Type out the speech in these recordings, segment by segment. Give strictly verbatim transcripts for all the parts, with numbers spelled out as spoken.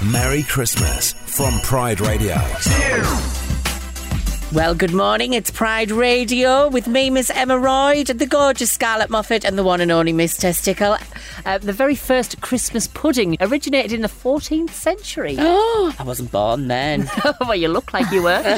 Merry Christmas from Pride Radio. Well, good morning. It's Pride Radio with me, Miss Emma Royd, the gorgeous Scarlett Moffat, and the one and only Miss Testicle. Uh, the very first Christmas pudding originated in the fourteenth century. Oh, I wasn't born then. Well, you look like you were.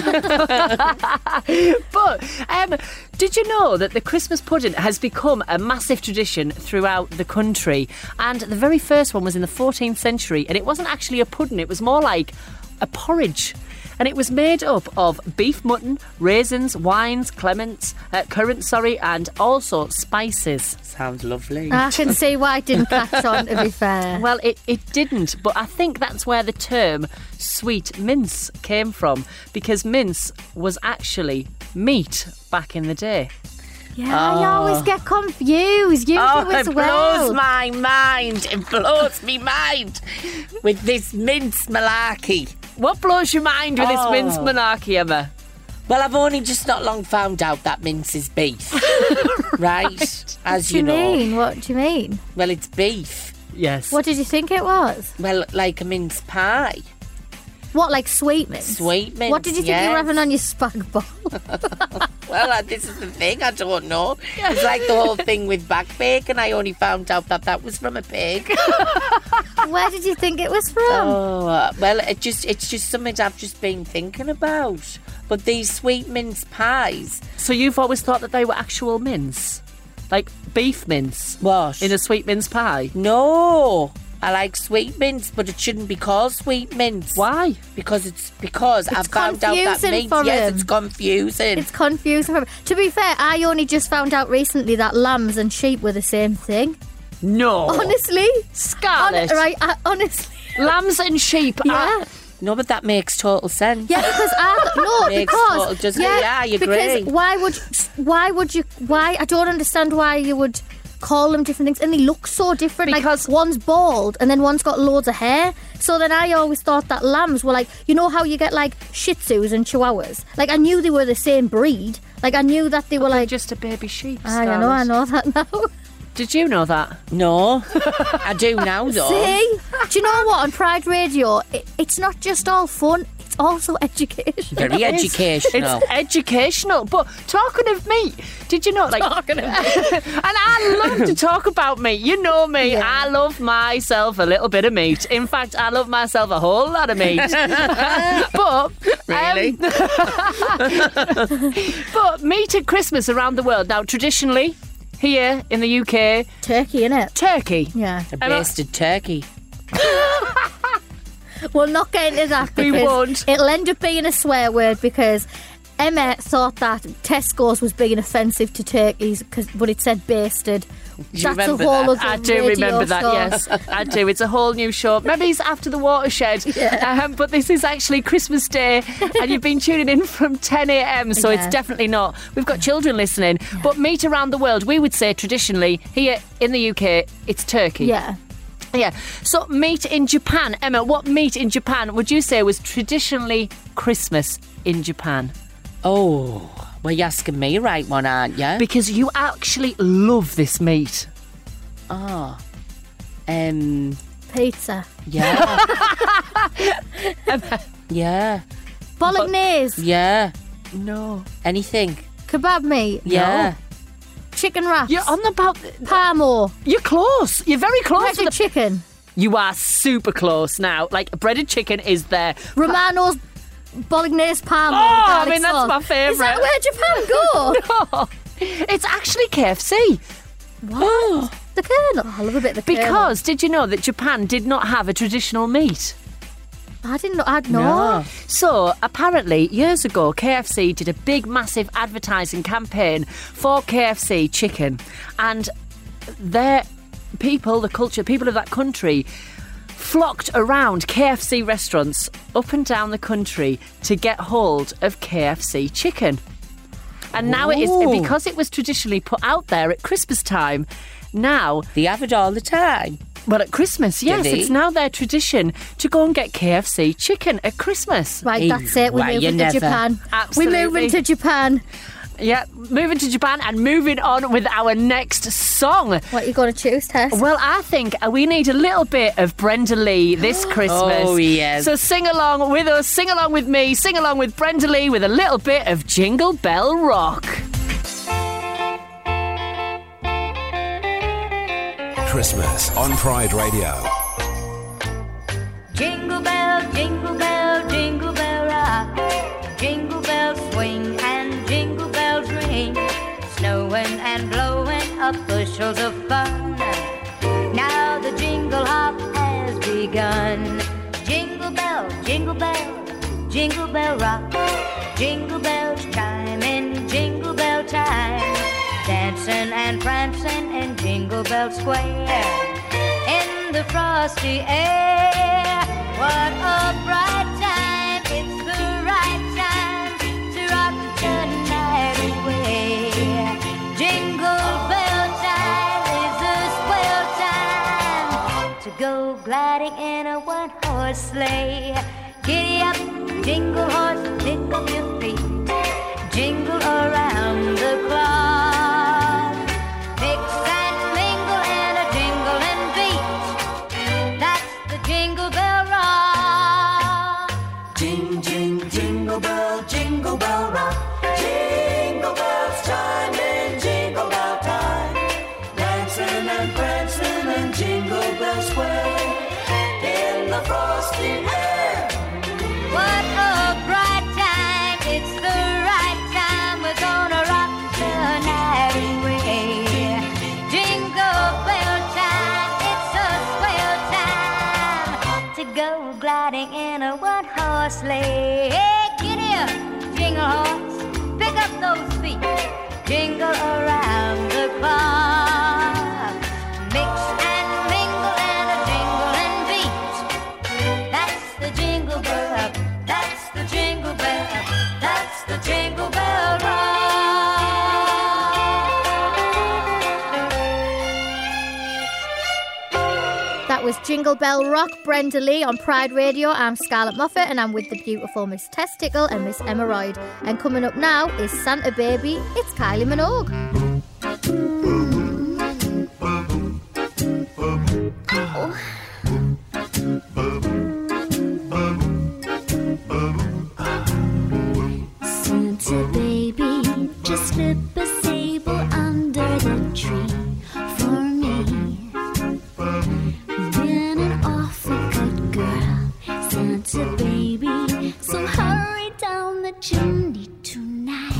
But um, did you know that the Christmas pudding has become a massive tradition throughout the country? And the very first one was in the fourteenth century, and it wasn't actually a pudding, it was more like a porridge. And it was made up of beef mutton, raisins, wines, clements, uh, currants, sorry, and also spices. Sounds lovely. I can see why it didn't catch on, to be fair. Well, it, it didn't, but I think that's where the term sweet mince came from, because mince was actually meat back in the day. Yeah, I always get confused. You oh, do as it well. blows my mind. It blows me mind with this mince malarkey. What blows your mind with Oh. this mince monarchy, Emma? Well, I've only just not long found out that mince is beef. Right? As What do you you know. mean? What do you mean? Well, it's beef. Yes. What did you think it was? Well, like a mince pie. What, like sweet mince? Sweet mince, What did you think you were yes. having on your spag bowl? Well, uh, this is the thing, I don't know. It's like the whole thing with back bacon. I only found out that that was from a pig. Where did you think it was from? Oh, uh, well, it just it's just something I've just been thinking about. But these sweet mince pies. So you've always thought that they were actual mince? Like beef mince? What? In a sweet mince pie? No. I like sweet mince, but it shouldn't be called sweet mince. Why? Because it's because It's I've found out that confusing meat. for Yes, him. it's confusing. It's confusing. To be fair, I only just found out recently that lambs and sheep were the same thing. No. Honestly. Scarlett. Hon- right, I, honestly. Lambs and sheep Yeah. are... No, but that makes total sense. Yeah, because I no, Makes because total- just- yeah, I because agree. why would why would you why I don't understand why you would call them different things, and they look so different. Because- like one's bald and then one's got loads of hair. So then I always thought that lambs were like, you know how you get like Shih Tzus and Chihuahuas. Like I knew they were the same breed. Like I knew that they were like. just a baby sheep, I know, I know that now. Did you know that? No, I do now though. See, do you know what? On Pride Radio, it, it's not just all fun; it's also education. Very It is. educational. It's educational. But talking of meat, did you know, like... Talking of and I love to talk about meat. You know me. Yeah. I love myself a little bit of meat. In fact, I love myself a whole lot of meat. But... Really? Um, but meat at Christmas around the world. Now, traditionally, here in the U K, Turkey, innit? turkey. Yeah. A basted turkey. We'll not get into that We because won't. it'll end up being a swear word because Emma thought that Tesco's was being offensive to turkeys, 'cause- but it said basted. you That's remember a whole that? other I do radio remember that, show. yes. I do. It's a whole new show. Maybe it's after the watershed. Yeah. Um, but this is actually Christmas Day, and you've been tuning in from ten a.m, so Yeah. it's definitely not. We've got children listening. But meat around the world, we would say traditionally, here in the U K, it's turkey. Yeah. Yeah. So meat in Japan. Emma, what meat in Japan would you say was traditionally Christmas in Japan? Oh, well, you're asking me right one, aren't you? Because you actually love this meat. Oh. Um, Pizza. yeah. yeah. Bolognese. Yeah. No. Anything. Kebab meat. Yeah. Chicken wraps. You're on about... Parmo. You're close. You're very close. to Breaded the- chicken. You are super close now. Like, breaded chicken is there. Romano's Bolognese Parmo. Oh, I garlic mean, that's sauce. my Is favourite. that where Japan go? Oh, it's actually K F C. What? The Colonel. I love a bit of the Colonel. Because, did you know that Japan did not have a traditional meat? I didn't know. I'd know. No. So, apparently, years ago, K F C did a big, massive advertising campaign for K F C chicken. And their people, the culture, people of that country, flocked around K F C restaurants up and down the country to get hold of K F C chicken. And now it is, Ooh. because it was traditionally put out there at Christmas time, now, They have it all the time. well, at Christmas, yes, they? it's now their tradition to go and get K F C chicken at Christmas. Right, Hey, that's it. We're why, you moving to never- Japan. Absolutely. We're moving to Japan. Yeah, moving to Japan and moving on with our next song. What are you going to choose, Tess? Well, I think we need a little bit of Brenda Lee this Christmas. Oh, yes. So sing along with us, sing along with me, sing along with Brenda Lee with a little bit of Jingle Bell Rock. Christmas on Pride Radio. Jingle bell, jingle bell, jingle bell rock. Jingle bells swing and jingle bells ring. Snowing and blowing up bushels of fun. Now the jingle hop has begun. Jingle bell, jingle bell, jingle bell rock. Jingle bells chime in jingle bell time. Dancing and prancing in Jingle Bell Square. In the frosty air. What a bright time, it's the right time to rock the night away. Jingle bell time is a swell time to go gliding in a one-horse sleigh. Giddy up, jingle horse, pick up your feet. Jingle around the clock. Mix and mingle in a jingling beat. That's the Jingle Bell Rock. Jing, jing, jingle bell, jingle bell rock. Jingle bells chime in jingle bell time. Dancing and prancing in Jingle Bell Square. In the frosty air. What a bright time, it's the right time. We're gonna rock the night away. Jingle bell time, it's a swell time to go gliding in a one-horse sleigh. Hey, giddy up, jingle horse, pick up those feet. Jingle around the clock. Mix and mingle in a jingling beat. That's the Jingle Bell, that's the Jingle Bell, that's the Jingle Bell Rock. That was Jingle Bell Rock, Brenda Lee on Pride Radio. I'm Scarlett Moffat and I'm with the beautiful Miss Testicle and Miss Emma Royd. And coming up now is Santa Baby. It's Kylie Minogue. Santa baby, just slip a sable under the tree for me. Been an awful good girl, Santa baby, so hurry down the chimney tonight.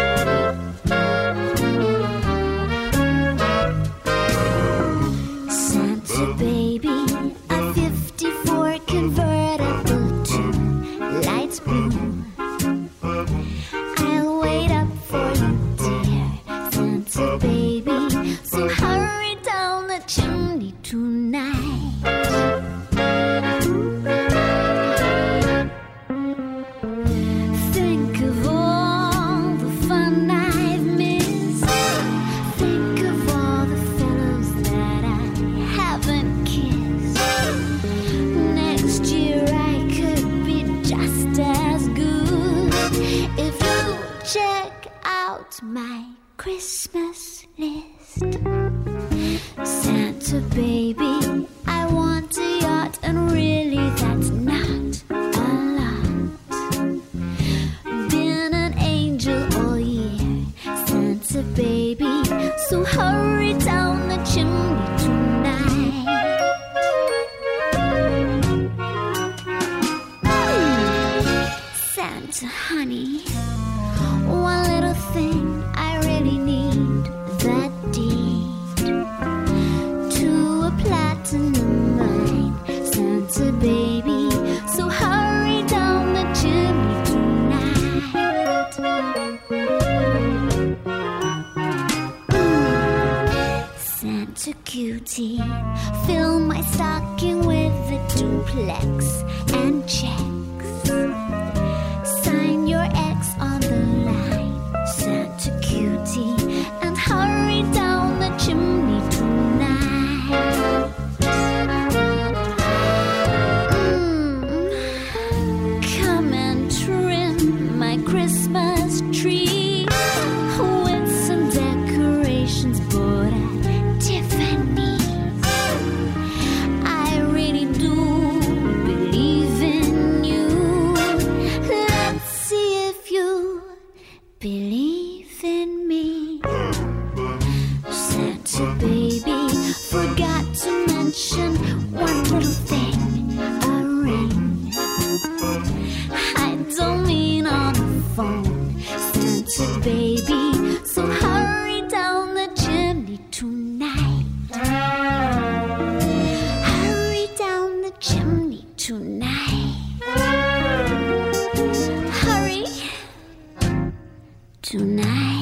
Santa baby, a fifty-four convertible to light blue. I'll wait up for you, dear Santa baby, so hurry down the chimney tonight. Think of all the fun I've missed. Think of all the fellows that I haven't kissed. Next year I could be just as good if you check out my Christmas list. Santa baby, I want a yacht, and really that's not a lot. Been an angel all year, Santa baby, so hurry down the chimney tonight. Santa honey, one little thing I really need, that deed to a platinum mine, Santa baby, so hurry down the chimney tonight. Mm. Santa cutie, fill my stocking with a duplex and checks. Sign your X on the line, Santa cutie, and hurry down the chimney tonight. Mm. Come and trim my Christmas tree. mention one little thing, a ring. I don't mean on the phone, Santa baby, so hurry down the chimney tonight. Hurry down the chimney tonight. Hurry tonight.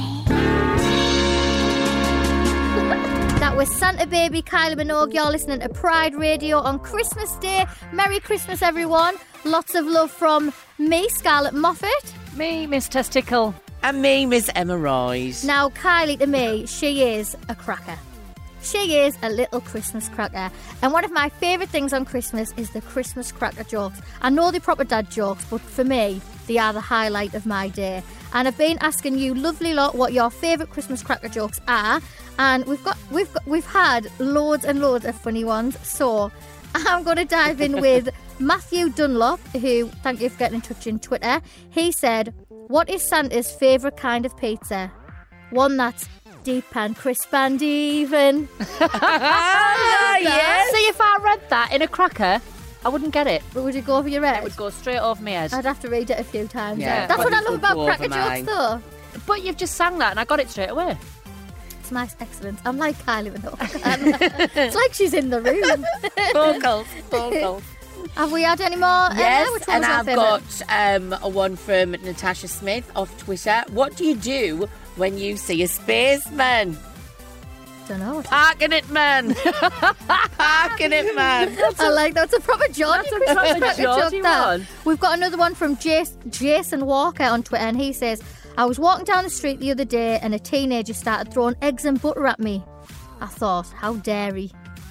That was Santa Baby, Kylie Minogue. You're listening to Pride Radio on Christmas Day. Merry Christmas, everyone. Lots of love from me, Scarlett Moffat. Me, Miss Testicle. And me, Miss Emma Rise. Now, Kylie, to me, she is a cracker. She is a little Christmas cracker. And one of my favourite things on Christmas is the Christmas cracker jokes. I know they're proper dad jokes, but for me, they are the highlight of my day. And I've been asking you, lovely lot, what your favourite Christmas cracker jokes are. And we've got we've got, we've had loads and loads of funny ones. So I'm going to dive in with Matthew Dunlop, who, thank you for getting in touch on Twitter. He said, what is Santa's favourite kind of pizza? One that's deep and crisp and even. Ah, yes. See, if I read that in a cracker, I wouldn't get it. But would it go over your head? It would go straight over my head. I'd have to read it a few times. Yeah, That's but what I it love would about go cracker over jokes, mine. though. But you've just sang that and I got it straight away. It's nice, excellent. I'm like Kylie Minogue. It's like she's in the room. Vocals, vocals. Have we had any more? Yes, Uh, which one and was our I've favourite? got um, a one from Natasha Smith off Twitter. What do you do when you see a spaceman? Don't know. Parking it, man. Parking it, man. I like that. It's a proper Geordie That's a Christmas proper cracker Geordie joke, that. one. We've got another one from Jas- Jason Walker on Twitter, and he says, I was walking down the street the other day and a teenager started throwing eggs and butter at me. I thought, how dare he?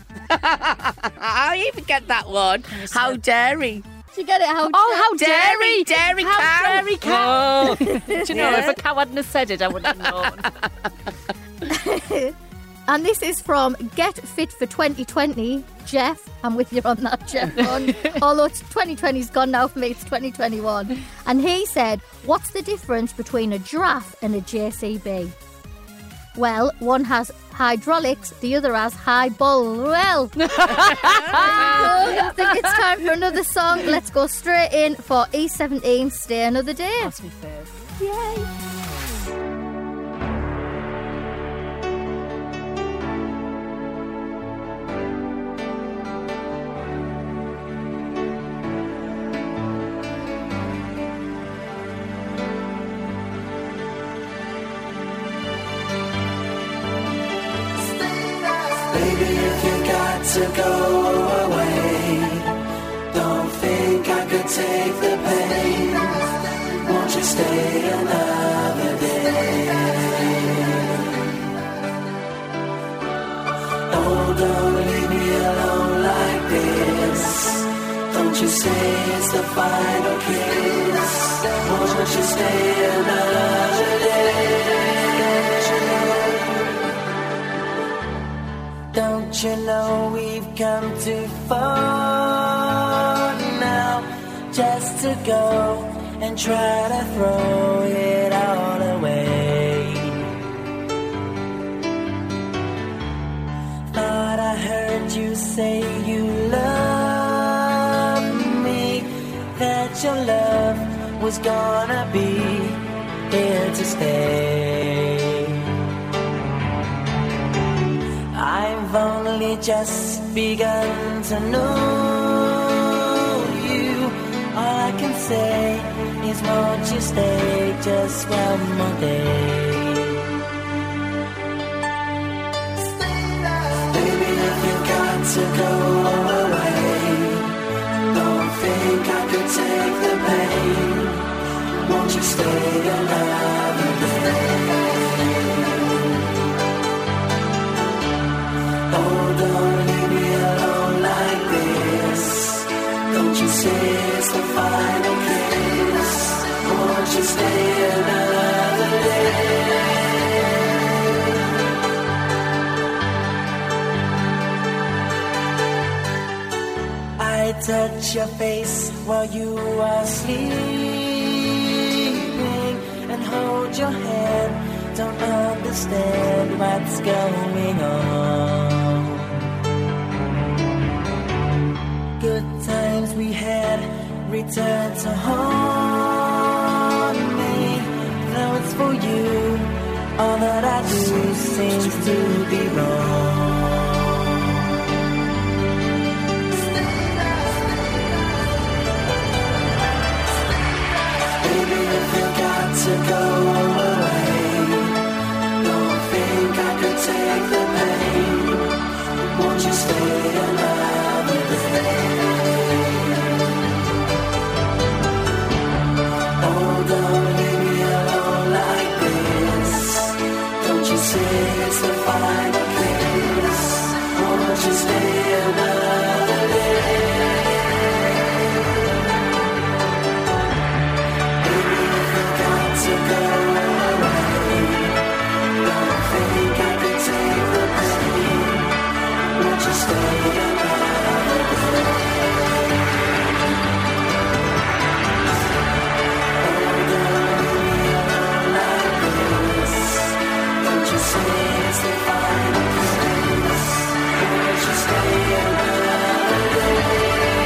I even get that one. How dare he? Do you get it? How Oh, how Dairy, dairy! dairy How cow. dairy cow! Whoa. Do you know, Yeah. if a cow hadn't have said it, I wouldn't have known. And this is from Get Fit for twenty twenty, Jeff. I'm with you on that, Jeff. On, although twenty twenty's gone now for me, it's twenty twenty-one. And he said, what's the difference between a giraffe and a J C B? Well, one has hydraulics, the other has high ball. Well, I think it's time for another song. Let's go straight in for E seventeen, Stay Another Day. That's my fave. Yay. Baby, if you got to go away, don't think I could take the pain. Won't you stay another day? Oh, don't leave me alone like this. Don't you say it's the final kiss. Won't you stay another day? Don't you know we've come too far now just to go and try to throw it all away? Thought I heard you say you love me, that your love was gonna be here to stay. I've only just begun to know you. All I can say is won't you stay just one more day? Baby, if you got to go away, don't think I could take the pain. Won't you stay another day? Oh, don't leave me alone like this. Don't you say it's the final kiss. Won't you stay another day? I touch your face while you are sleeping and hold your hand. Don't understand what's going on. return to haunt me. Though it's for you, all that I do seems to be wrong. Baby, if you got to go away, don't think I could take the pain. Won't you stay another day? Oh, don't leave me alone like this. Don't you say it's the final kiss. Won't you stay another day? Baby, if you got to go away, don't think I could take the pain. Won't you stay another day? Oh, don't leave me alone like this. Don't you say it's the final kiss. Won't you stay another day?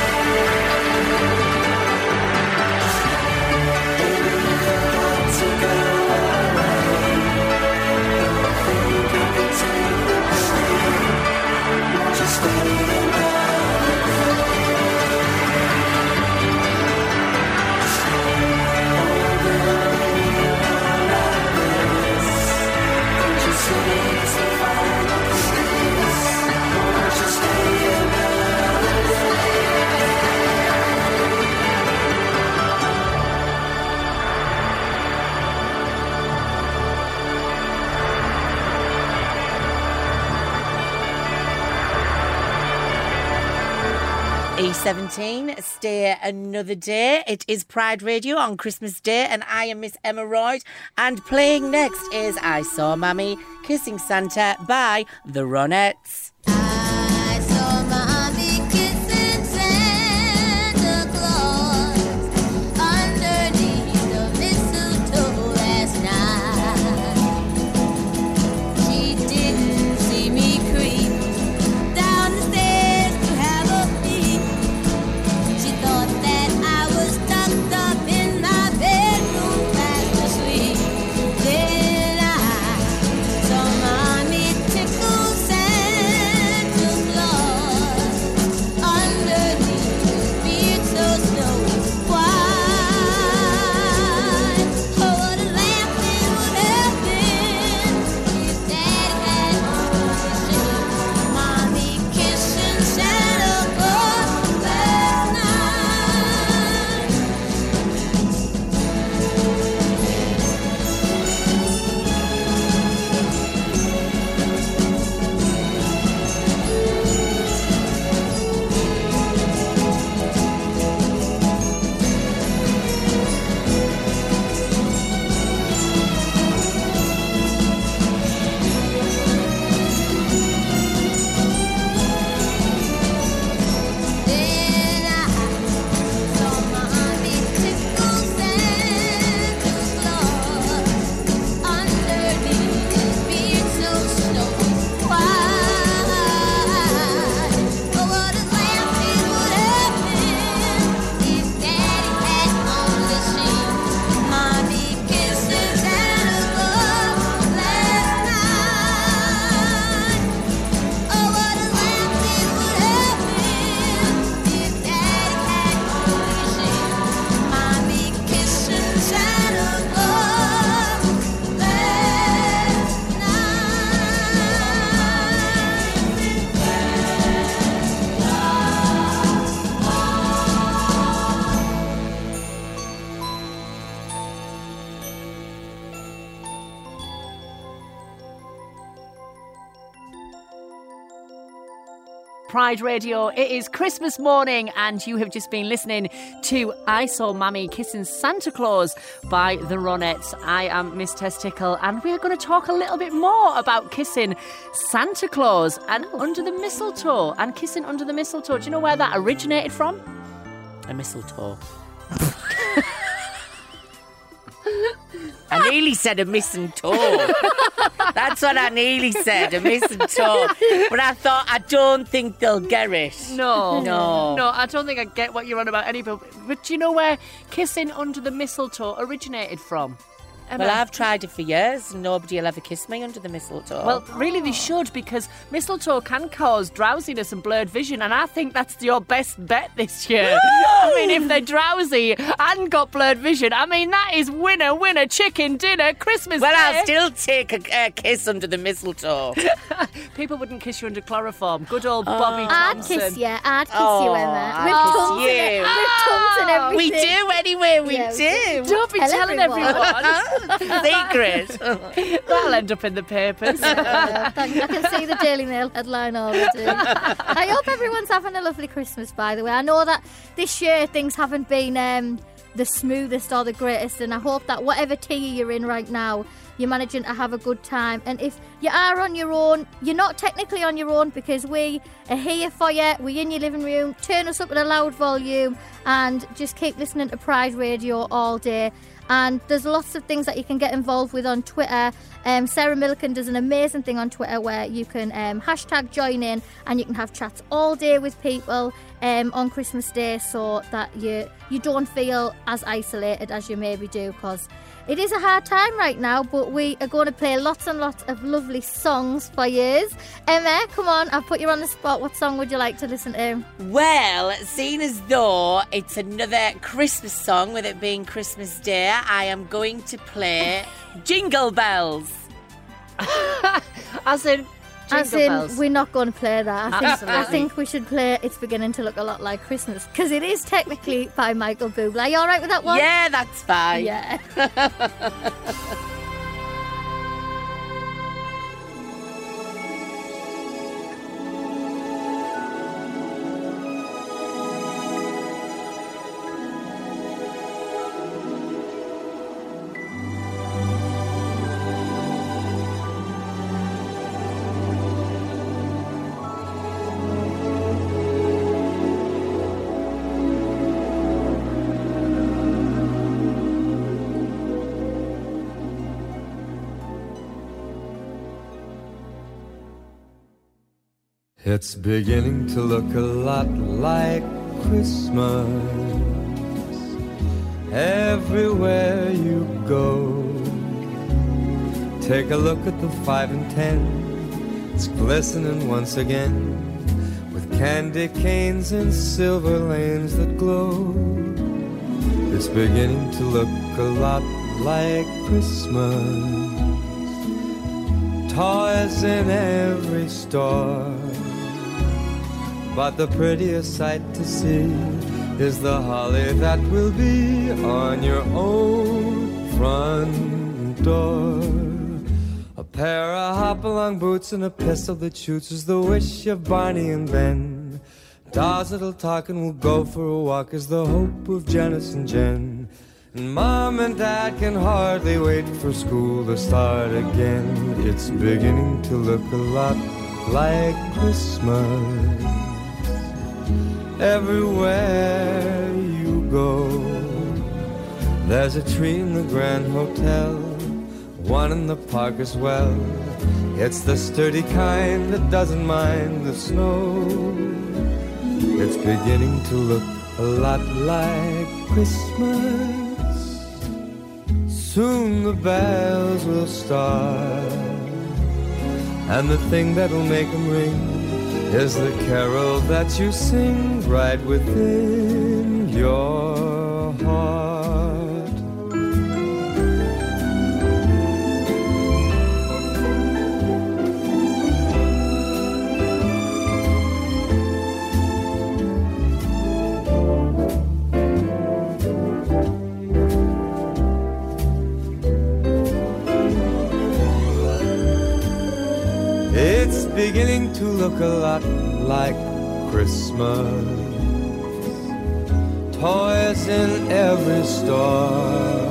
Baby, if you got to go away, don't think I could take the pain. Won't you stay another day? Oh, don't leave me alone like this. Don't you say it's the final kiss. Won't you stay another day? E seventeen, stay another day. It is Pride Radio on Christmas Day, and I am Miss Emma Royd. And playing next is I Saw Mammy Kissing Santa by the Ronettes. I saw Mommy kissing Santa Claus underneath the mistletoe last night. She didn't see me creep down the stairs to have a peek. She thought that I was tucked up in my bedroom fast asleep. Then I saw Mommy tickle Santa Claus underneath his beard so snow white. Oh, what a laugh it would have been if Daddy had seen Mommy kissing Santa Claus last night. Then I saw Mommy tickle Santa Claus underneath his beard so snow white. Oh, what a laugh it would have been if Daddy had only seen Mommy kissing Santa Claus last night. Oh, what a laugh it would have been if Daddy had only seen Mommy kissing Santa Claus last Pride Radio. It is Christmas morning, and you have just been listening to I Saw Mammy Kissing Santa Claus by the Ronettes. I am Miss Testicle, and we are going to talk a little bit more about kissing Santa Claus and under the mistletoe and kissing under the mistletoe. Do you know where that originated from? A mistletoe. I nearly said a mistletoe. That's what I nearly said, a mistletoe. But I thought, I don't think they'll get it. No. No. No, I don't think I get what you're on about any but But do you know where kissing under the mistletoe originated from? Emma? Well, I've tried it for years and nobody will ever kiss me under the mistletoe. Well, really they should, because mistletoe can cause drowsiness and blurred vision, and I think that's your best bet this year. I mean, if they're drowsy and got blurred vision, I mean, that is winner, winner, chicken dinner, Christmas Well, Day. I'll still take a, a kiss under the mistletoe. People wouldn't kiss you under chloroform. Good old Bobby I'd Thompson. kiss you. I'd kiss Oh, you, Emma. I'd With kiss tongues you. and, with tongues and Oh, We everything. do anyway, we Yeah, do. Don't be Tell telling everyone. everyone. Secret. That'll end up in the papers. Yeah, thank- I can see the Daily Mail headline already. I hope everyone's having a lovely Christmas, by the way. I know that this year things haven't been um, the smoothest or the greatest, and I hope that whatever tier you're in right now, you're managing to have a good time. And if you are on your own, you're not technically on your own, because we are here for you. We're in your living room. Turn us up at a loud volume and just keep listening to Pride Radio all day. And there's lots of things that you can get involved with on Twitter. Um, Sarah Milliken does an amazing thing on Twitter where you can um, hashtag join in, and you can have chats all day with people um, on Christmas Day, so that you you don't feel as isolated as you maybe do, because it is a hard time right now. But we are going to play lots and lots of lovely songs for you. Emma, come on, I've put you on the spot. What song would you like to listen to? Well, seeing as though it's another Christmas song, with it being Christmas Day, I am going to play Jingle Bells. As in, Jingle As in, bells. we're not going to play that. I think, I Absolutely. think we should play It's Beginning to Look a Lot Like Christmas, because it is technically by Michael Bublé. Are you all right with that one? Yeah, that's fine. Yeah. It's beginning to look a lot like Christmas everywhere you go. Take a look at the five and ten, it's glistening once again, with candy canes and silver lanes that glow. It's beginning to look a lot like Christmas, toys in every store. But the prettiest sight to see is the holly that will be on your own front door. A pair of hop-along boots and a pistol that shoots is the wish of Barney and Ben. Dolls that'll talk and will go for a walk is the hope of Janice and Jen. And Mom and Dad can hardly wait for school to start again. It's beginning to look a lot like Christmas everywhere you go. There's a tree in the Grand Hotel, one in the park as well. It's the sturdy kind that doesn't mind the snow. It's beginning to look a lot like Christmas. Soon the bells will start, and the thing that'll make them ring is the carol that you sing right within your heart. It's beginning to look a lot like Christmas, toys in every store.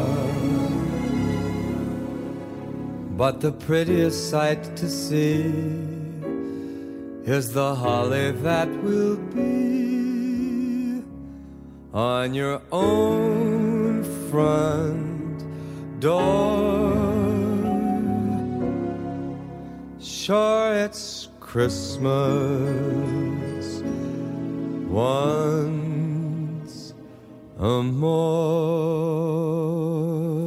But the prettiest sight to see is the holly that will be on your own front door. Sure, it's Christmas once a more.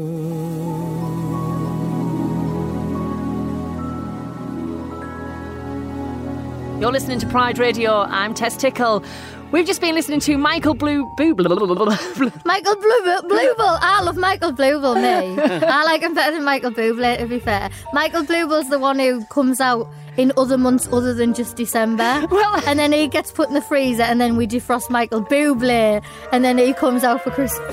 You're listening to Pride Radio. I'm Tess Tickle. We've just been listening to Michael Blue... Boo, blah, blah, blah, blah, blah. Michael Bluebell. Bluebell. I love Michael Bluebell, me. I like him better than Michael Bublé, to be fair. Michael Bluebell's the one who comes out in other months other than just December. Well- and then he gets put in the freezer and then we defrost Michael Bublé and then he comes out for Christmas.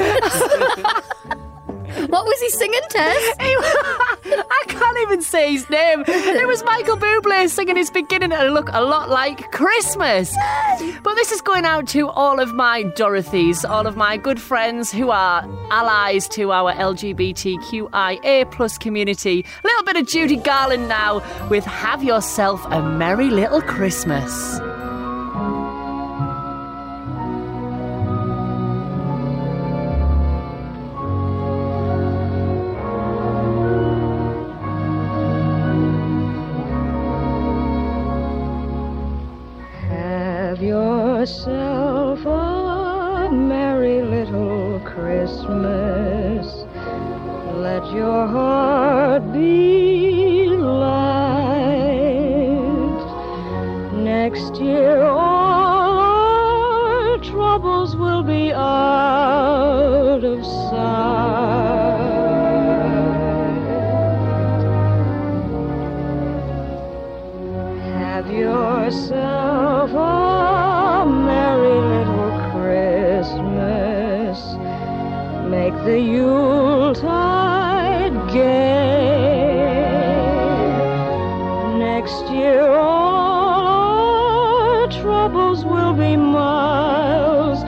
What was he singing, Tess? I can't even say his name. It was Michael Bublé singing his beginning to look a lot like Christmas. But this is going out to all of my Dorothys, all of my good friends who are allies to our L G B T Q I A plus community. A little bit of Judy Garland now with Have Yourself a Merry Little Christmas. Yourself a merry little Christmas. Let your heart be light. Next year all our troubles will be out of sight. Have yourself a merry little Christmas. Make the Yuletide gay. Next year all our troubles will be miles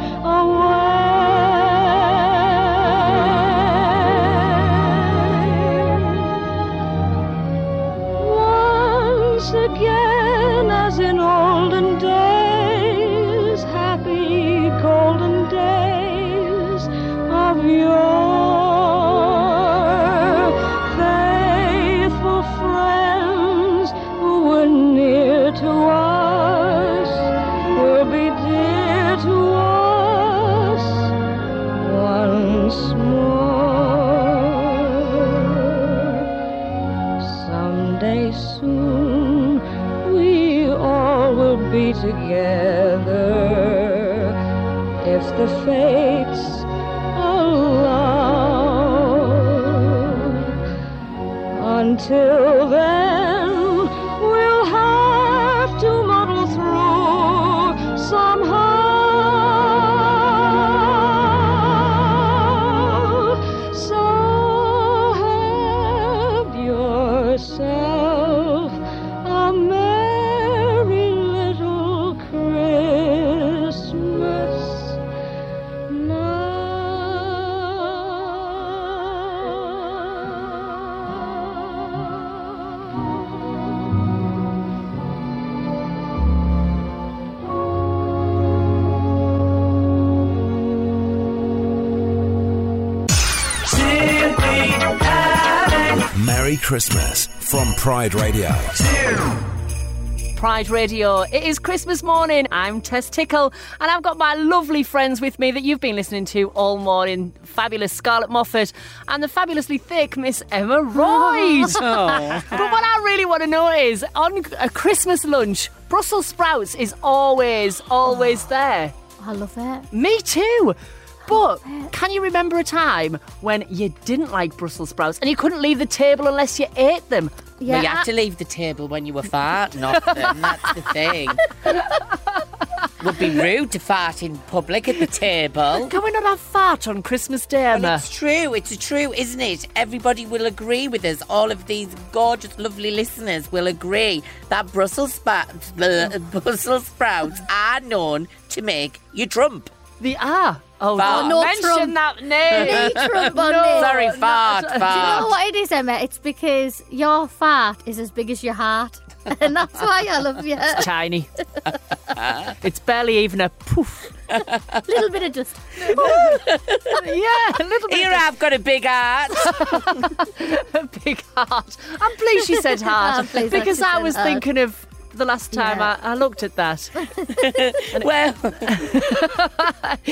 away. Once again, as in olden days, happy golden days of yore, faithful friends who were near to us will be dear to us once more. Someday soon we all will be together if the fates allow. Until then, we'll have to muddle through somehow. So have yourself a merry little Christmas Merry Christmas from Pride Radio. Pride Radio. It is Christmas morning. I'm Tess Tickle, and I've got my lovely friends with me that you've been listening to all morning. Fabulous Scarlett Moffat and the fabulously thick Miss Emma Royd. Oh. But what I really want to know is, on a Christmas lunch, Brussels sprouts is always, always there. I love it. Me too. But can you remember a time when you didn't like Brussels sprouts and you couldn't leave the table unless you ate them? Yeah, Well, you had I- to leave the table when you were farting off them. That's the thing. Would be rude to fart in public at the table. Can we not have fart on Christmas Day, Well, Emma? it's true, it's true, isn't it? Everybody will agree with us. All of these gorgeous, lovely listeners will agree that Brussels sprouts, Brussels sprouts are known to make you Trump. They are. Oh, Fart. don't No mention Trump. that name. No Trump on No. it. Sorry, fart, Do you Do you know fart. what it is, Emma? It's because your fart is as big as your heart. And that's why I love you. Tiny. It's barely even a poof. A little bit of just. Yeah, a little bit. Here, I've got a big heart. A big heart. I'm pleased she said heart I'm pleased that because she I said was heart. thinking of the last time Yeah. I, I looked at that. Well, Do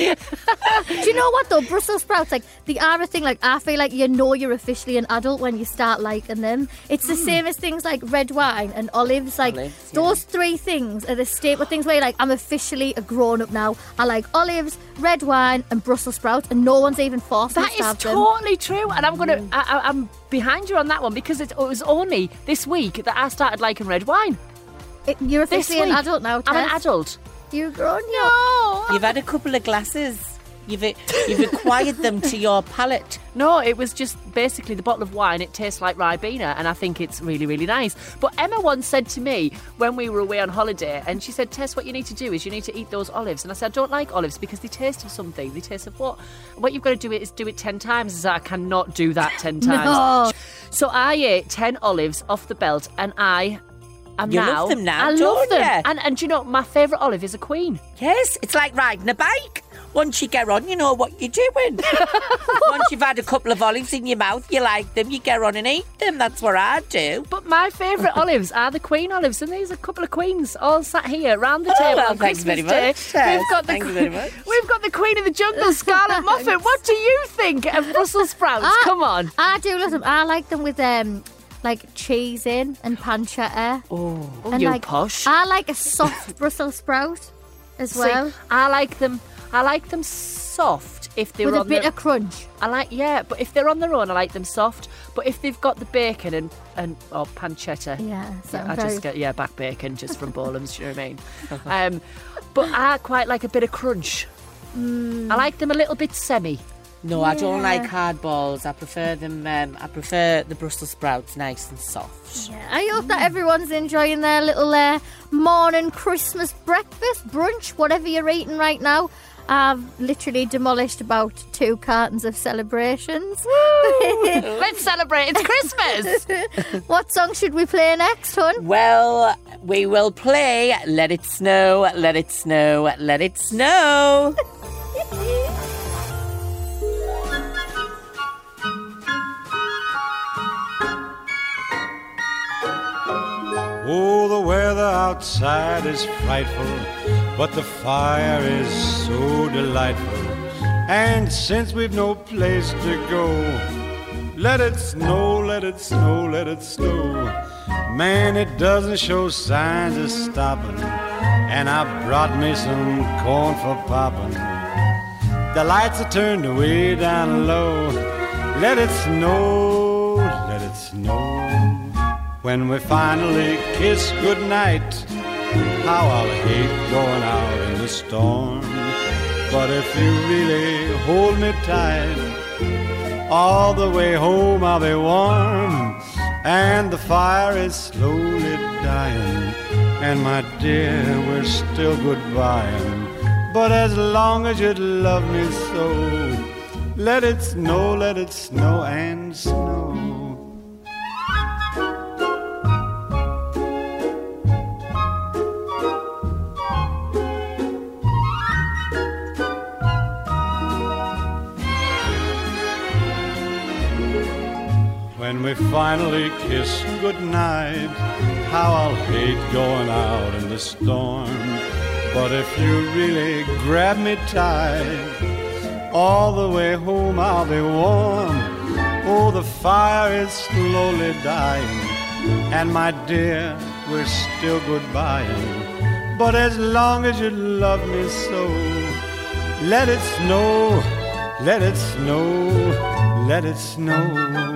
you know what though? Brussels sprouts, like they are a thing. Like I feel like you know you're officially an adult when you start liking them. It's the same as things like red wine and olives. Like Olives, yeah. those three things are the staple things where you're like, I'm officially a grown up now. I like olives, red wine, and Brussels sprouts, and no one's even forced me That to is have them. totally true, and I'm gonna. I, I, I'm behind you on that one because it, it was only this week that I started liking red wine. It- you're This officially an week. adult now. I'm an Tess. adult. You're grown. No. No, you've had a couple of glasses. You've you've acquired them to your palate. no, it was just basically the bottle of wine. It tastes like Ribena, and I think it's really, really nice. But Emma once said to me when we were away on holiday, and she said, "Tess, what you need to do is you need to eat those olives." And I said, "I don't like olives because they taste of something. They taste of what? What you've got to do it is do it ten times." I said, "I cannot do that ten times." No. So I ate ten olives off the belt, and I. am You now, love them now, I love don't them. you? And, and do you know, my favourite olive is a queen. Yes, it's like riding a bike. Once you get on, you know what you're doing. Once you've had a couple of olives in your mouth, you like them, you get on and eat them. That's what I do. But my favourite olives are the queen olives, and there's a couple of queens all sat here round the Oh, table well, on thanks Christmas very Day. much, Tess. We've got the Thank you que- very much. We've got the Queen of the Jungle, Scarlett Moffat. What do you think of Brussels sprouts? Ah, Come on. I do love them. I like them with um, like cheese in and pancetta. Oh, and you like, posh. I like a soft Brussels sprout as See, well, I like them. I like them soft if they're with a on bit the, of crunch. I like yeah, but if they're on their own, I like them soft. But if they've got the bacon and and or pancetta, Yeah, so I very- just get yeah back bacon just from Bolam's. Do you know what I mean? Um, but I quite like a bit of crunch. Mm. I like them a little bit semi. No, I don't Yeah. like hard balls. I prefer them. Um, I prefer the Brussels sprouts nice and soft. Yeah, I hope that everyone's enjoying their little uh, morning Christmas breakfast, brunch, whatever you're eating right now. I've literally demolished about two cartons of celebrations. Let's celebrate! It's Christmas. What song should we play next, hon? Well, we will play Let It Snow, Let It Snow, Let It Snow. Oh, the weather outside is frightful, but the fire is so delightful. And since we've no place to go, let it snow, let it snow, let it snow. Man, it doesn't show signs of stopping, and I brought me some corn for popping. The lights are turned way down low. Let it snow, let it snow. When we finally kiss goodnight, how I'll hate going out in the storm. But if you really hold me tight, all the way home I'll be warm. And the fire is slowly dying, and my dear, we're still goodbying. But as long as you love me so, let it snow, let it snow and snow. When we finally kiss goodnight, how I'll hate going out in the storm. But if you really grab me tight, all the way home I'll be warm. Oh, the fire is slowly dying, and my dear, we're still goodbying. But as long as you love me so, let it snow, let it snow, let it snow.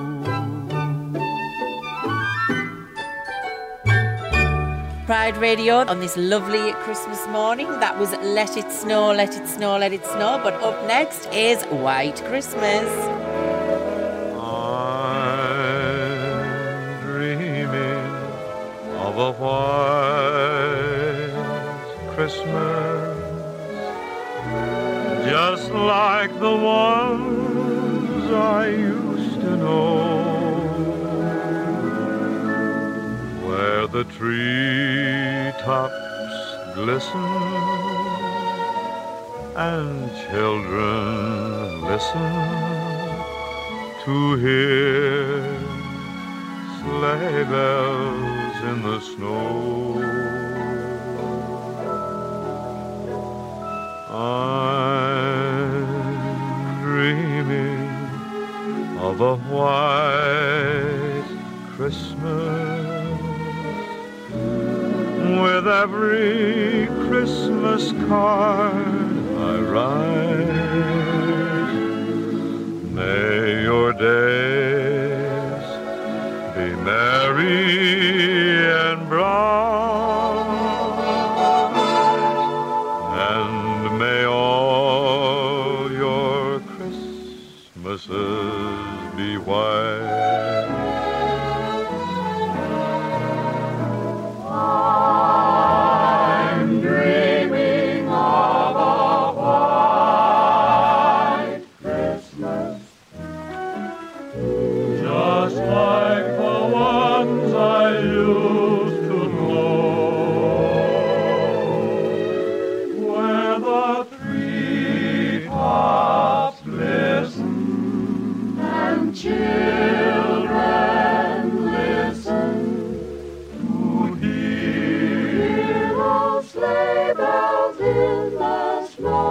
Pride Radio on this lovely Christmas morning. That was Let It Snow, Let It Snow, Let It Snow. But up next is White Christmas. I'm dreaming of a white Christmas, just like the ones I used to know, where the tree tops glisten and children listen to hear sleigh bells in the snow. I'm dreaming of a white Christmas with every Christmas card I write. May your days be merry and bright, and may all your Christmases be white. I'm dreaming of a white Christmas, just like the ones I used to know, where the treetops glisten and children listen to hear those sleigh bells in the snow.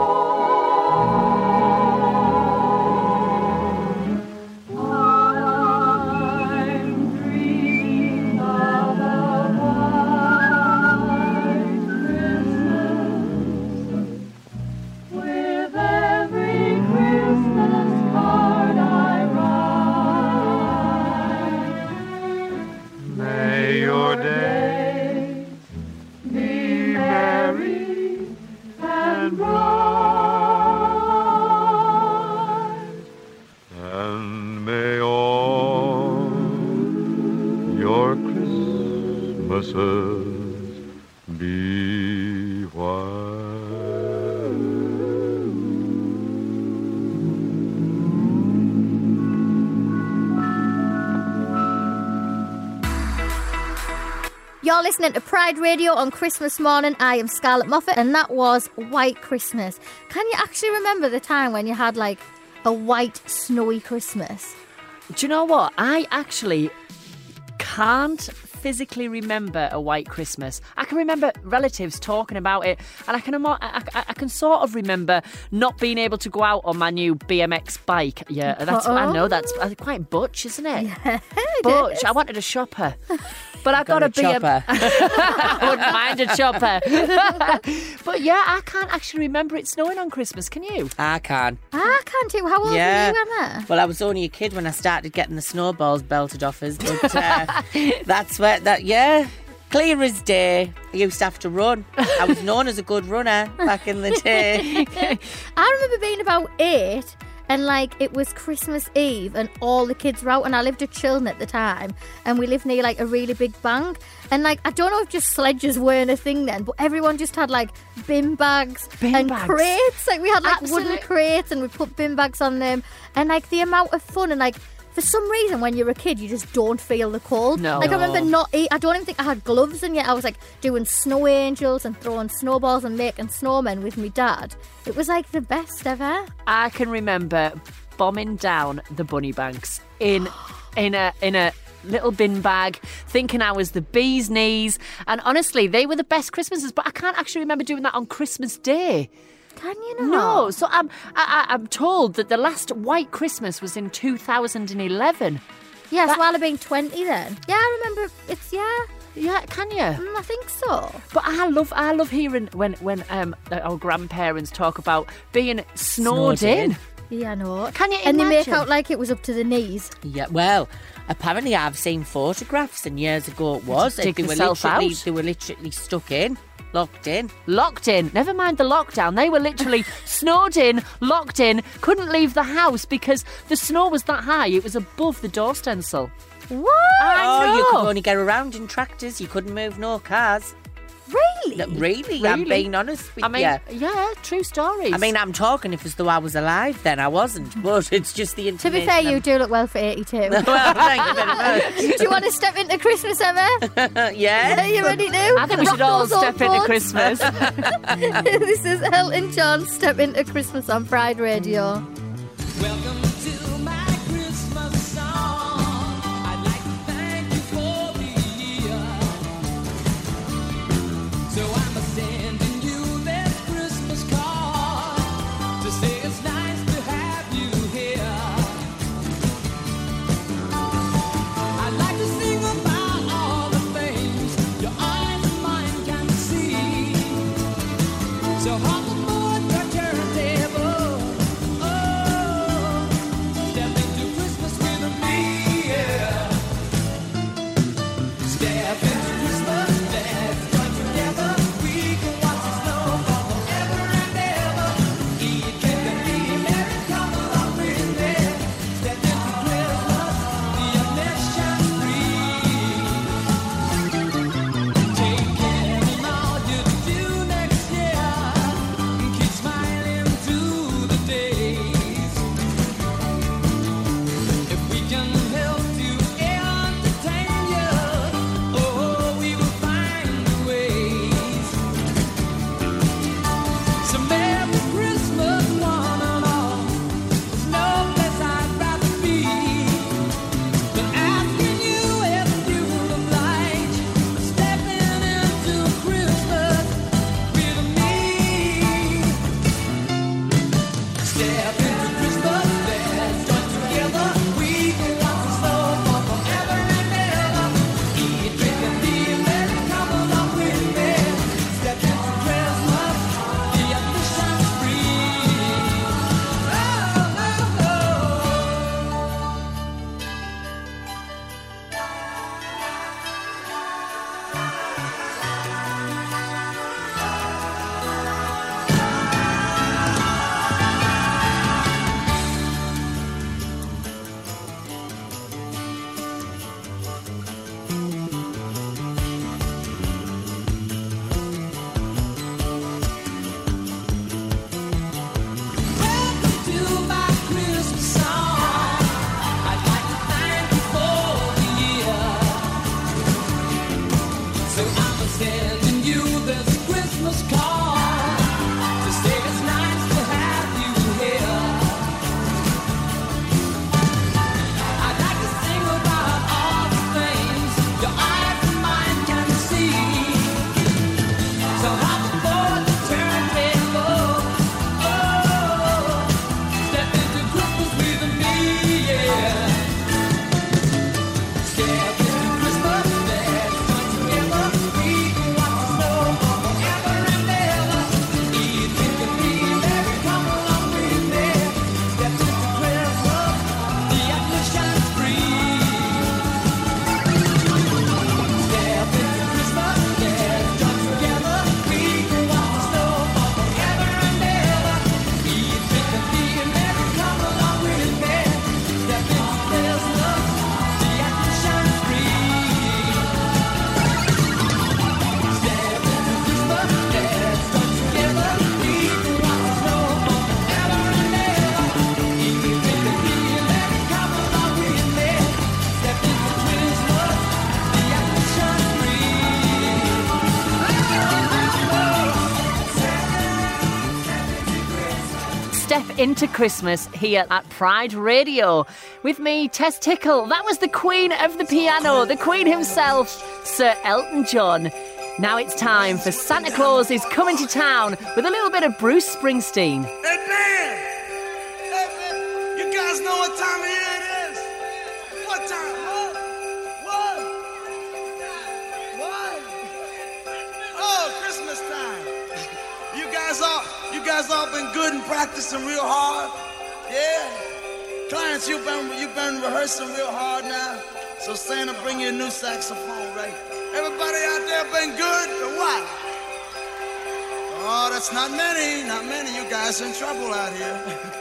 I'm dreaming of a white Christmas with every Christmas card I write. May your days be merry and bright, and may all your Christmases be white. You're listening to Pride Radio on Christmas morning. I am Scarlett Moffat, and that was White Christmas. Can you actually remember the time when you had like a white, snowy Christmas? Do you know what? I actually can't physically remember a white Christmas. I can remember relatives talking about it, and I can amo- I, I, I can sort of remember not being able to go out on my new B M X bike. Yeah, that's I know that's quite butch, isn't it? Yeah, Butch. I wanted a shopper. But I got, got a, a chopper. I wouldn't mind a chopper. But yeah, I can't actually remember it snowing on Christmas. Can you? I can. I can too. How old Yeah. were you, Emma? Well, I was only a kid when I started getting the snowballs belted off us. But uh, that's where, that yeah, clear as day. I used to have to run. I was known as a good runner back in the day. I remember being about eight, and like it was Christmas Eve, and all the kids were out, and I lived at Chilton at the time, and we lived near like a really big bank, and like I don't know if just sledges weren't a thing then, but everyone just had like bin bags Bin and bags. crates. Like we had like Absolute- wooden crates, and we put bin bags on them, and like the amount of fun, and like for some reason when you're a kid you just don't feel the cold. No. Like I remember not eat, I don't even think I had gloves, and yet I was like doing snow angels and throwing snowballs and making snowmen with my dad. It was like the best ever. I can remember bombing down the bunny banks in in a in a little bin bag, thinking I was the bee's knees. And honestly, they were the best Christmases. But I can't actually remember doing that on Christmas Day. Can you not? No. So I'm I, I, I'm told that the last white Christmas was in two thousand eleven. Yeah, That- so I'll have been twenty then. Yeah, I remember. It's yeah. Yeah, can you? Mm, I think so. But I love I love hearing when when um our grandparents talk about being snowed, Snowed in. in. Yeah, I know. Can you And they make imagine? out like it was up to the knees. Yeah, well, apparently I've seen photographs, and years ago it was. dig they were themselves literally out. they were literally stuck in, locked in. Locked in. Never mind the lockdown. They were literally snowed in, locked in, couldn't leave the house because the snow was that high. It was above the door stencil. What? I oh, know. you could only get around in tractors. You couldn't move no cars. Really? No, really? I'm Really? being honest with I mean, you. yeah, true stories. I mean, I'm talking if as though I was alive then. I wasn't, but it's just the To information. be fair, you I'm- do look well for eighty-two. Well, thank you very Do you want to step into Christmas, Emma? much. Yeah. Are you ready to? I think we should Rock all those old step into boats. Christmas. This is Elton John, Step Into Christmas on Pride Radio. Welcome to my Christmas song. I'd like to thank you for the year. So I'm sending you this Christmas card to say it's nice to have you here. I'd like to sing about all the things your eyes and mine can see. So hop aboard the turntable. Oh, step into Christmas with me, yeah. Step into Christmas, let's join together. We can watch the snow fall forever and ever. Eat cake and be merry, come along with me. Step into Christmas, the admission free. Take care of all you do next year. Keep smiling through the days. If we can help to entertain you, oh, we will find ways. So Merry Christmas, one and all. There's no place I'd rather be than asking you if you would like stepping into Christmas with me. Step into Christmas, let's join together. We can watch the snow fall forever and ever. Eat, drink, and be merry, come along with me. Step into Christmas, the admission's free. Oh, oh, oh. Welcome to my Christmas song. I'd like to thank you for the year. So I'm sending you this Christmas card to say it's nice to have you here. I'd like to sing about all the things your eyes and mine can see. So hop aboard the turntable. Oh, step into Christmas with me, yeah. Step into Christmas, let's join together. We can watch the snow fall forever and ever. Eat, drink, and be merry, come along with me. Step into Christmas, the admission's free. Step into Christmas, let's join together. We can watch the snow fall forever and ever. Eat, drink, and be merry, come along with me. Step into Christmas, the admission's free. Step into Christmas, let's join together. We can watch the snow fall forever and ever. Eat, drink, and be merry, come along with me. Step into Christmas, the admission's free. Step into Christmas here at Pride Radio. With me, Tess Tickle. That was the Queen of the piano, the Queen himself, Sir Elton John. Now it's time for Santa Claus is Coming to Town with a little bit of Bruce Springsteen. Hey, man! Hey, man! You guys know what time of year it is? What time? What? What? What? Oh, Christmas time. You guys all, you guys all been good and practicing real hard? Yeah? Clients, you've been, you've been rehearsing real hard now. So Santa, bring you a new saxophone, right? Everybody out there been good or what? Oh, that's not many, not many. You guys in trouble out here.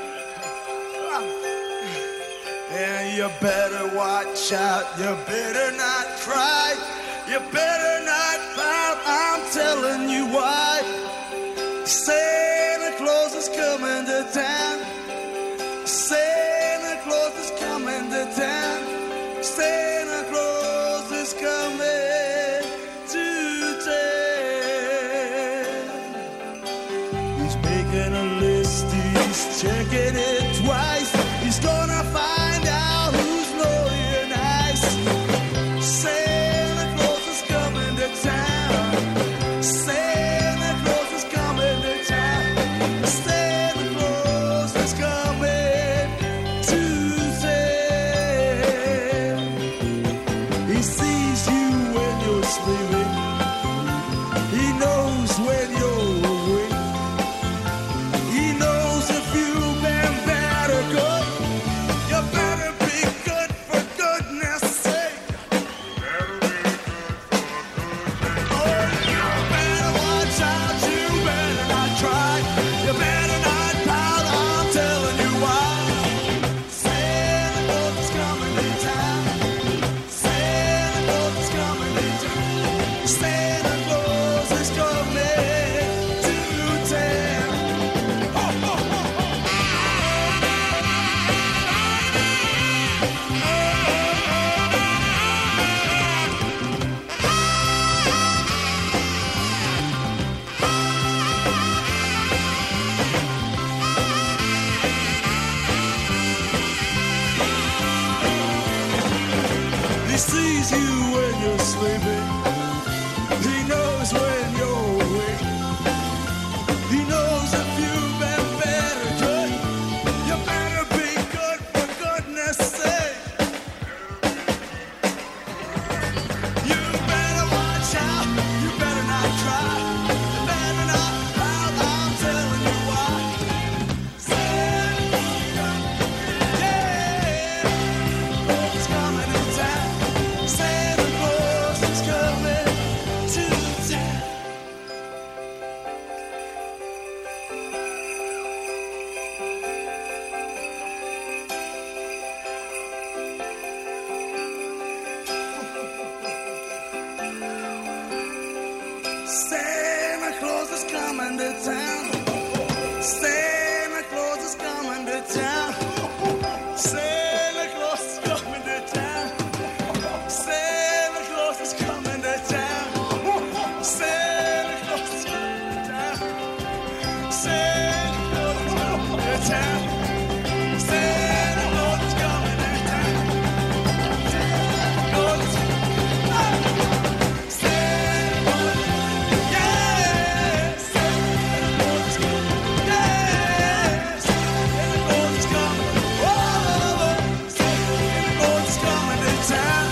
Yeah, you better watch out. You better not cry. You better not pout. I'm telling telling you why. Santa Claus is coming to town. Santa Claus is coming to town. Santa Claus is coming to town. He's making a list, he's checking it twice. He's gonna find out who's naughty and nice. Santa Claus is coming to town. Santa Claus is coming to town. Santa Claus is coming to town. He sees you when you're sleeping. He knows when you're awake. He knows if you've been bad or good. You better be good for goodness sake. Oh, you better watch out. You better not try. You better not pout. I'm telling you why. Santa Claus is coming to town. Santa Claus is coming to town. Santa Claus is coming to town. Ho, ho, ho, ho. He sees you when you're sleeping. He knows when you're awake. He knows if you've been bad or good. You better be good for goodness sake. You better watch out. You better not try. You better not pout. I'm telling you why. Santa Claus is coming to town. Santa Claus is coming to town. Santa Claus is coming to town. Santa Claus is coming to town. Santa Claus is coming to town. Santa Claus is coming to town. Santa Claus is coming to town. Santa Claus is coming to town. Santa Claus is coming to town. Santa Claus is Santa Claus, yeah, Santa Claus is coming, yeah, Santa Claus is coming, oh, Santa Claus is coming to town.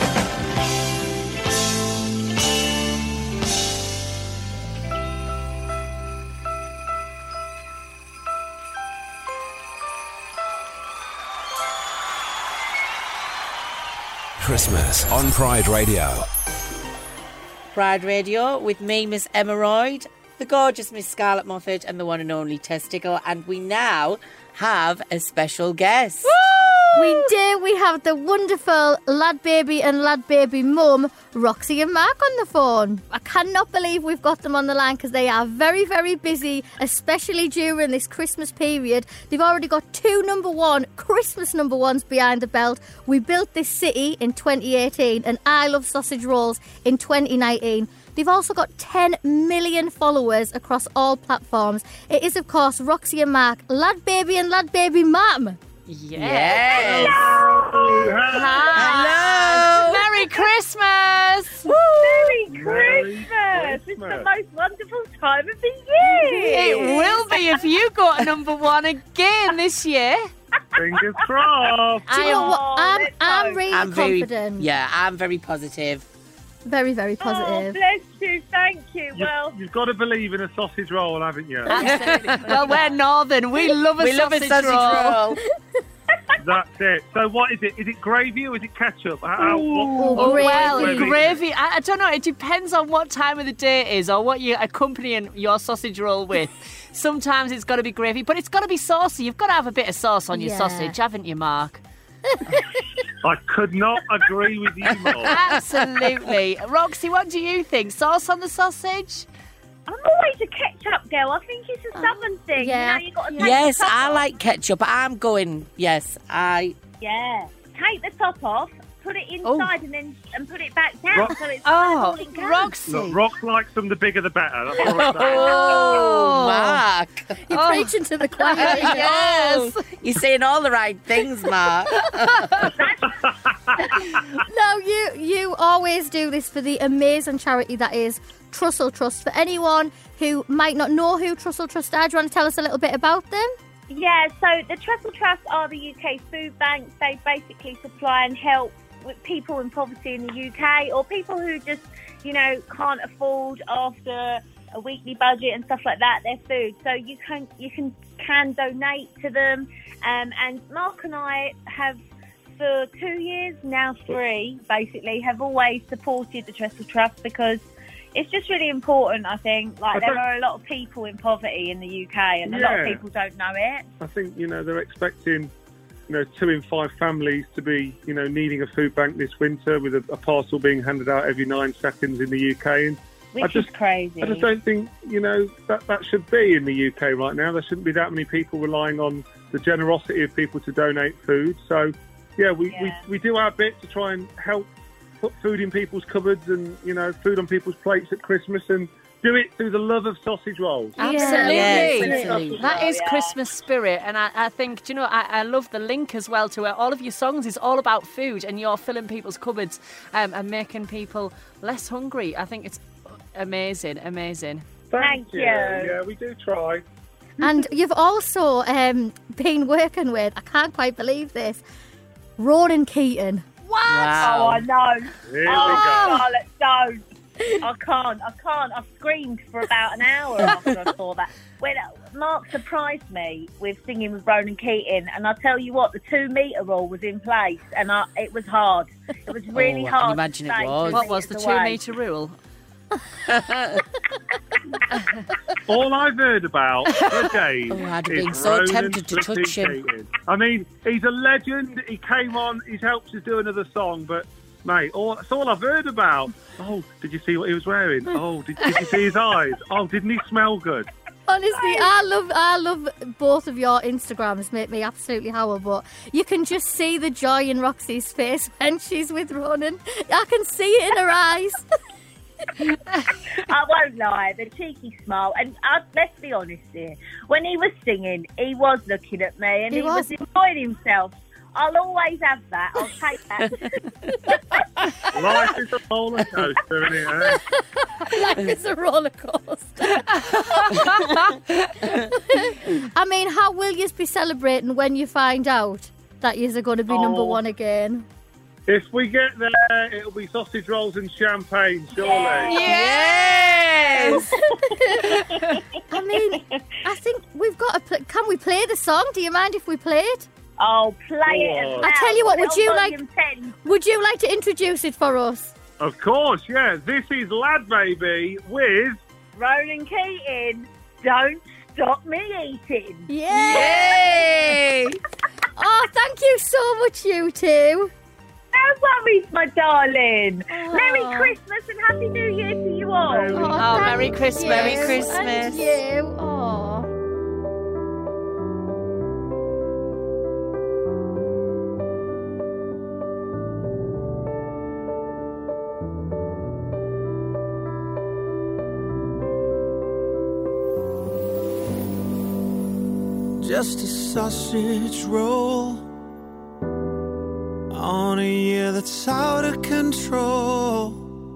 Christmas on Pride Radio. Pride Radio with me, Miss Emma Royd, the gorgeous Miss Scarlett Moffat, and the one and only Testicle. And we now have a special guest. We do. We have the wonderful lad baby and lad baby mum, Roxy and Mark, on the phone. I cannot believe we've got them on the line because they are very, very busy, especially during this Christmas period. They've already got two number one Christmas number ones behind the belt. We built this city in twenty eighteen and I Love Sausage Rolls in twenty nineteen. They've also got ten million followers across all platforms. It is, of course, Roxy and Mark, lad baby and lad baby mum. Yes. Hello. Hello. Merry Christmas. Merry Christmas. It's the most wonderful time of the year. It will be if you got number one again this year. Fingers crossed. Do you know what? I'm, let's I'm hope. really I'm very, confident. yeah, I'm very positive. Very, very Oh, positive. bless you. Thank you. You, Well, you've got to believe in a sausage roll, haven't you? Absolutely. Well, we're northern. We love a we love a sausage sausage roll. roll. That's it. So what is it? Is it gravy or is it ketchup? How, how- what- Oh, Oh, well, gravy. gravy. I, I don't know. It depends on what time of the day it is or what you're accompanying your sausage roll with. Sometimes it's got to be gravy, but it's got to be saucy. You've got to have a bit of sauce on your Yeah. sausage, haven't you, Mark? I could not agree with you more. Absolutely. Roxy, what do you think? Sauce on the sausage? I'm always a ketchup girl. I think it's a southern thing. yeah. You know, you got to take Yes, the top I off. like ketchup. I'm going, yes, I... Yeah. Take the top off, put it Oh. inside, and then and put it back down. Rock- So it's Oh, all in goes. Roxy. Look, Rock likes them, the bigger the better. That's all I'm saying. Oh, Mark. You're Oh. preaching to the choir. Yes. You're saying all the right things, Mark. No, you you always do this for the amazing charity that is Trussell Trust. For anyone who might not know who Trussell Trust are, do you want to tell us a little bit about them? Yeah, so the Trussell Trust are the U K food banks. They basically supply and help with people in poverty in the U K, or people who just, you know, can't afford after a weekly budget and stuff like that their food. So you can you can can donate to them. Um, and Mark and I have, for two years now, three basically, have always supported the Trussell Trust because it's just really important. I think, like, I there don't- are a lot of people in poverty in the U K, and a lot of Yeah. people don't know it. I think, you know, they're expecting, you know, two in five families to be, you know, needing a food bank this winter, with a, a parcel being handed out every nine seconds in the U K. And Which I just, is crazy. I just don't think, you know, that that should be in the U K right now. There shouldn't be that many people relying on the generosity of people to donate food. So, yeah, we, Yeah. we, we do our bit to try and help put food in people's cupboards and, you know, food on people's plates at Christmas, and do it through the love of sausage rolls. Absolutely. Yes, absolutely. That is Yeah. Christmas spirit. And I, I think, do you know, I, I love the link as well to it. All of your songs is all about food, and you're filling people's cupboards um, and making people less hungry. I think it's amazing, amazing. Thank you. Yeah, we do try. And you've also um, been working with, I can't quite believe this, Ronan Keating. Oh, I know. Here oh, we go. Charlotte, don't. I can't. I can't. I screamed for about an hour after I saw that. When Mark surprised me with singing with Ronan Keating, and I tell you what, the two metre rule was in place, and I, it was hard. It was really Oh, I can hard. imagine to it stay was. two What was the metres two away. metre rule? All I've heard about for days Oh, I'd have is been so Ronan tempted to flipping touch him. Keating. I mean, he's a legend. He came on. He's helped us do another song, but mate, all, that's all I've heard about. Oh, did you see what he was wearing? Oh, did, did you see his eyes? Oh, didn't he smell good? Honestly, I love I love both of your Instagrams, make me absolutely howl, but you can just see the joy in Roxy's face when she's with Ronan. I can see it in her eyes. I won't lie, the cheeky smile. And uh, let's be honest here, when he was singing, he was looking at me and He he, was. was. enjoying himself. I'll always have that. I'll take that. Life is a roller coaster, isn't it? Eh? Life is a roller coaster. I mean, how will you be celebrating when you find out that you're going to be number Oh. one again? If we get there, it'll be sausage rolls and champagne, surely. Yes! I mean, I think we've got to. Pl- can we play the song? Do you mind if we play it? Oh, play it. Oh. as I tell you what, loud. would you Put it on like- volume ten. Would you like to introduce it for us? Of course, yeah. This is Lad Baby with... Ronan Keating, don't stop me eating. Yay! Oh, thank you so much, you two. No worries, my darling. Oh. Merry Christmas and Happy New Year to you all. Merry- Oh, Oh, thank Merry Christmas. you. Merry And Christmas. you. Oh. Just a sausage roll on a year that's out of control.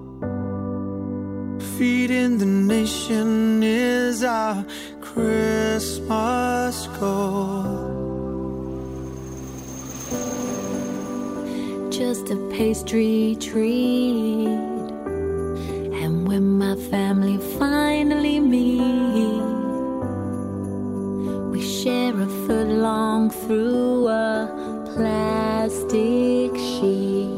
Feeding the nation is our Christmas goal. Just a pastry treat. And when my family finally meet, we share a foot long through a plastic sheet.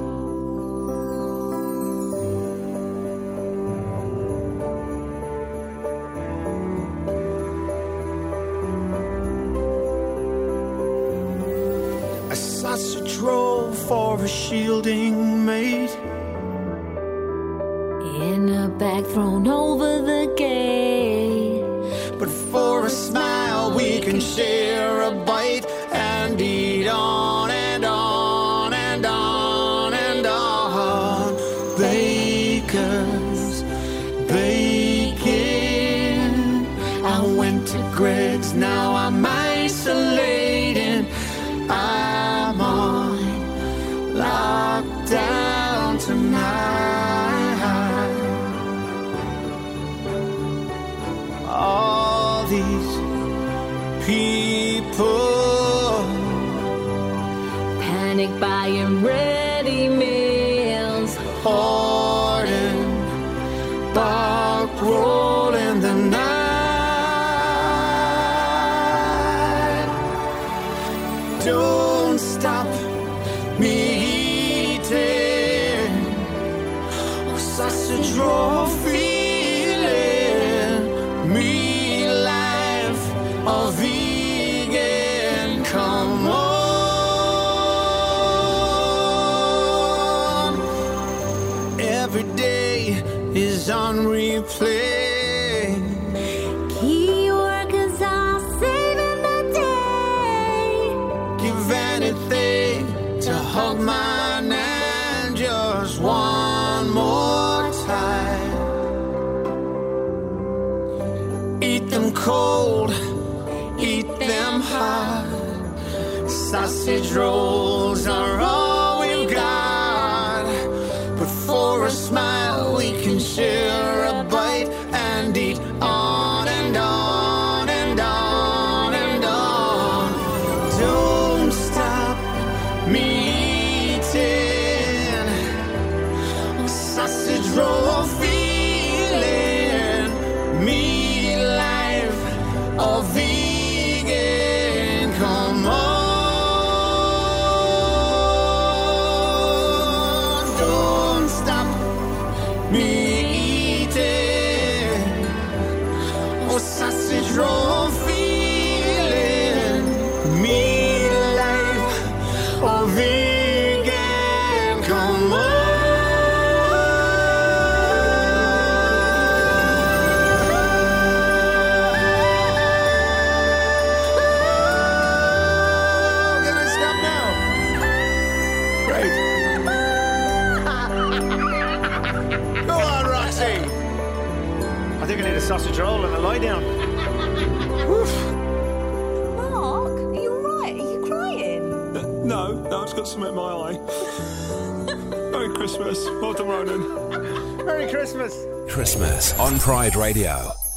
A sausage roll for a shielding mate. In a bag thrown over the gate. can share a bite and eat on and on and on and on. Bakers, baking. I went to Greg's, now I'm isolating. I'm on lockdown tonight. All these people panic buying ready meals, hoarding, bark rolling the night. Don't stop me eating sausage roll, feeling me life a vegan. Come on, every day is on replay. key workers are saving the day. Give anything to hug my hand just one more time. Eat them cold, eat them hot. Sausage rolls are all we've got. But for a smile we can share a bite and eat on and on and on and on. Don't stop me eating sausage roll, feeling me life a vegan. Come on, don't stop me eating sausage roll, feeling me life a vegan. Come on. Can I stop now? Great. Go on, Roxy. I think I need a sausage roll and a lie down. Oof. Mark, are you alright? Are you crying? No, no, it's got something in my eye. Merry Christmas. Well done, Ronan. Merry Christmas. Christmas on Pride Radio.